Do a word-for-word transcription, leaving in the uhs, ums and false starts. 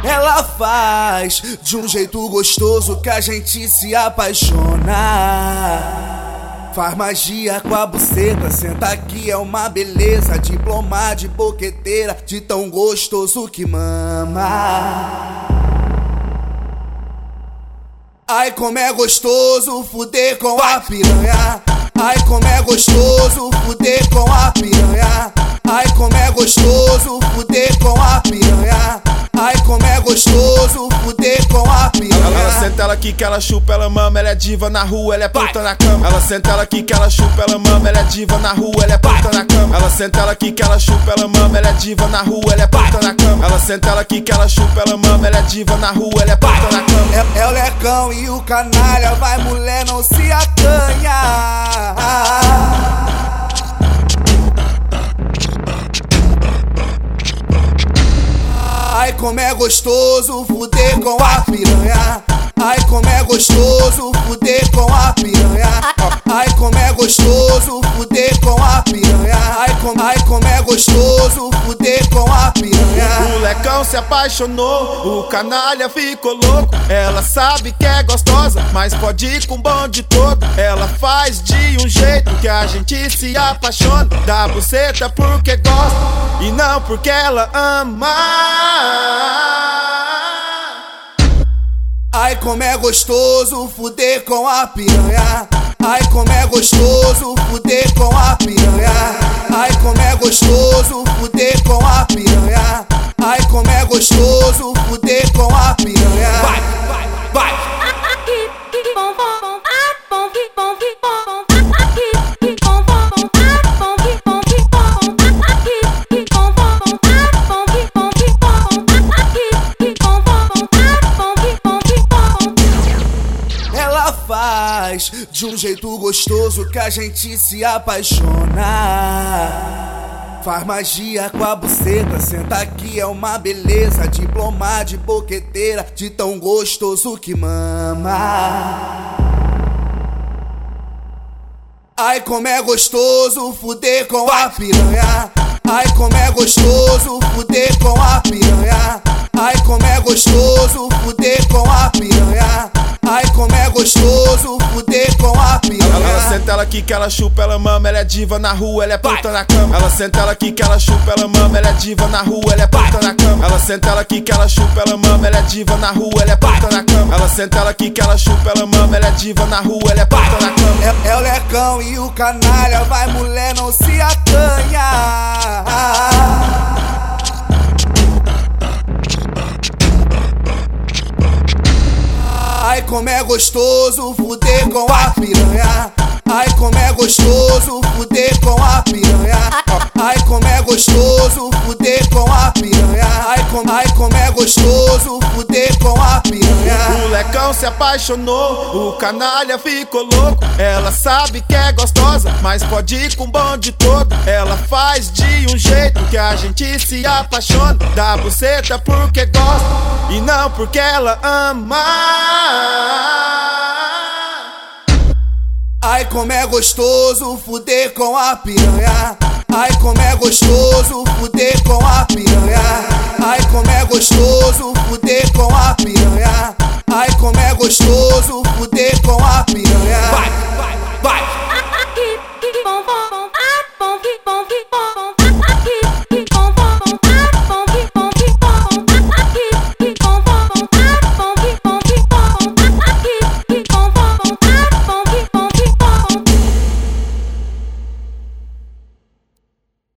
Ela faz de um jeito gostoso que a gente se apaixona. Faz magia com a buceta, senta aqui, é uma beleza. Diploma de boqueteira, de tão gostoso que mama. Ai, como é gostoso fuder com a piranha. Ai, como é gostoso fuder com a piranha. Ai, como é gostoso fuder com a piranha. Ai, como é gostoso fuder com a piranha. Ela, ela senta, ela quica, ela chupa, ela mama. Ela é diva na rua, ela é puta na cama. Ela senta, ela quica, ela chupa, ela mama. Ela é diva na rua, ela é puta na cama. Ela senta, ela quica, ela chupa, ela mama. Ela é diva na rua, ela é puta na cama. Ela senta, ela quica, ela chupa, ela mama. Ela é diva na rua, ela é puta na cama. É, é o lecão e o canalha, vai mulher, não se acanha. Ai, como é gostoso fuder com a piranha. Ai, como é gostoso fuder com a piranha. Ai, como é gostoso fuder com a piranha. Ai, com, ai, como é gostoso fuder com a piranha. O lecão se apaixonou, o canalha ficou louco. Ela sabe que é gostosa, mas pode ir com o bonde todo. Ela faz de um jeito que a gente se apaixona. Dá buceta porque gosta e não porque ela ama. Ai, como é gostoso fuder com a piranha. Ai, como é gostoso fuder com a piranha. Ai, como é gostoso fuder com a piranha. Ai, como é gostoso fuder com a piranha. Vai, vai, vai. Faz de um jeito gostoso que a gente se apaixona. Faz magia com a buceta, senta aqui, é uma beleza. Diploma de boqueteira, de tão gostoso que mama. Ai, como é gostoso fuder com a piranha. Ai, como é gostoso fuder com a piranha. Ai, como é gostoso fuder com a piranha. Ai, como é gostoso fuder com a piranha. Ela, ela senta, ela quica, ela chupa, ela mama. Ela é diva na rua, ela é puta na cama. Ela senta, ela quica, ela chupa, ela mama. Ela é diva na rua, ela é puta na cama. Ela senta, ela quica, ela chupa, ela mama. Ela é diva na rua, ela é puta na cama. Ela senta, ela quica, ela chupa, ela mama. Ela é diva na rua, ela é puta na cama. É, é o lecão e o canalha, vai mulher, não se acanha. Ai, como é gostoso fuder com a piranha. Ai, como é gostoso fuder com a piranha. Ai, como é gostoso fuder com a piranha. Ai, com, ai, como é gostoso fuder com a piranha. O lecão se apaixonou, o canalha ficou louco. Ela sabe que é gostosa, mas pode ir com o bonde todo. Ela faz de um jeito que a gente se apaixona. Dá buceta porque gosta e não porque ela ama. Ai, como é gostoso fuder com a piranha. Ai, como é gostoso fuder com a piranha. Ai, como é gostoso fuder com a piranha. Ai, como é gostoso